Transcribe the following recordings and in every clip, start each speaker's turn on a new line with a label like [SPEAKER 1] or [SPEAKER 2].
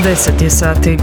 [SPEAKER 1] 10 je sati.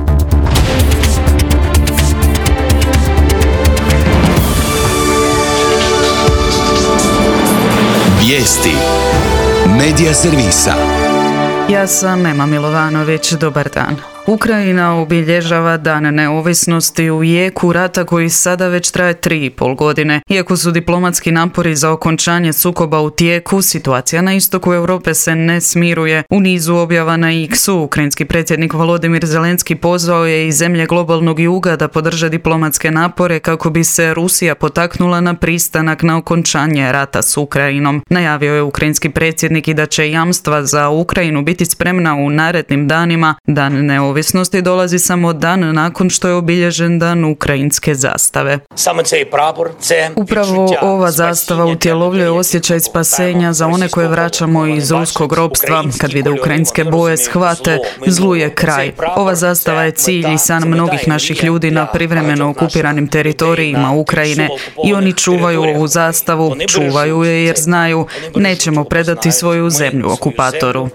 [SPEAKER 2] Vijesti Medija servisa.
[SPEAKER 1] Ja sam Ema Milovanović, dobar dan. Ukrajina obilježava Dan neovisnosti u jeku rata koji sada već traje 3,5 godine. Iako su diplomatski napori za okončanje sukoba u tijeku, situacija na istoku Europe se ne smiruje. U nizu objava na X-u, ukrajinski predsjednik Volodimir Zelenski pozvao je i zemlje globalnog juga da podrže diplomatske napore kako bi se Rusija potaknula na pristanak na okončanje rata s Ukrajinom. Najavio je ukrajinski predsjednik i da će jamstva za Ukrajinu biti spremna u narednim danima. Dan neovisnosti dolazi samo dan nakon što je obilježen dan ukrajinske zastave. Upravo ova zastava utjelovljuje osjećaj spasenja za one koje vraćamo iz ruskog ropstva. Kad vide ukrajinske boje, shvate, zlu je kraj. Ova zastava je cilj i san mnogih naših ljudi na privremeno okupiranim teritorijima Ukrajine i oni čuvaju ovu zastavu, čuvaju je jer znaju nećemo predati svoju zemlju okupatoru.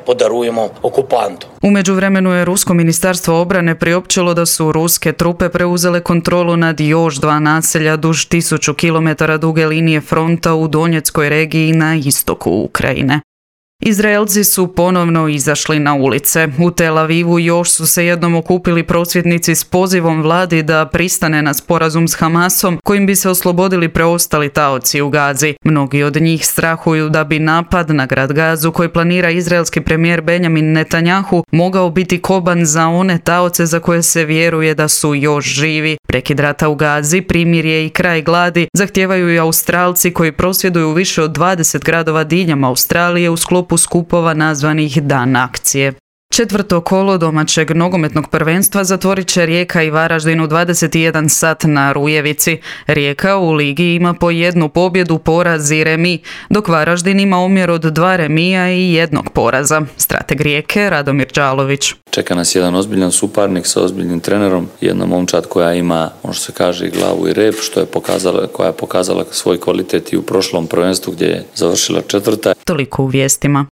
[SPEAKER 1] U međuvremenu je rusko ministarstvo obrane priopćilo da su ruske trupe preuzele kontrolu nad još 2 naselja duž 1000 km duge linije fronta u Donjeckoj regiji na istoku Ukrajine. Izraelci su ponovno izašli na ulice. U Tel Avivu još su se jednom okupili prosvjednici s pozivom vladi da pristane na sporazum s Hamasom kojim bi se oslobodili preostali taoci u Gazi. Mnogi od njih strahuju da bi napad na grad Gazu koji planira izraelski premijer Benjamin Netanjahu mogao biti koban za one taoce za koje se vjeruje da su još živi. Prekid rata u Gazi, primirje i kraj gladi zahtijevaju i Australci koji prosvjeduju u više od 20 gradova diljem Australije u sklopu skupova nazvanih Dan akcije. Četvrto kolo domaćeg nogometnog prvenstva zatvorit će Rijeka i Varaždin u 21 sat na Rujevici. Rijeka u ligi ima po 1 pobjedu, poraz i remi, dok Varaždin ima omjer od 2 remija i 1 poraza. Strateg Rijeke Radomir Đalović.
[SPEAKER 3] Čeka nas jedan ozbiljan suparnik sa ozbiljnim trenerom, jedna momčad koja ima, ono što se kaže, glavu i rep, koja je pokazala svoj kvalitet i u prošlom prvenstvu gdje je završila 4.
[SPEAKER 1] Toliko u vijestima.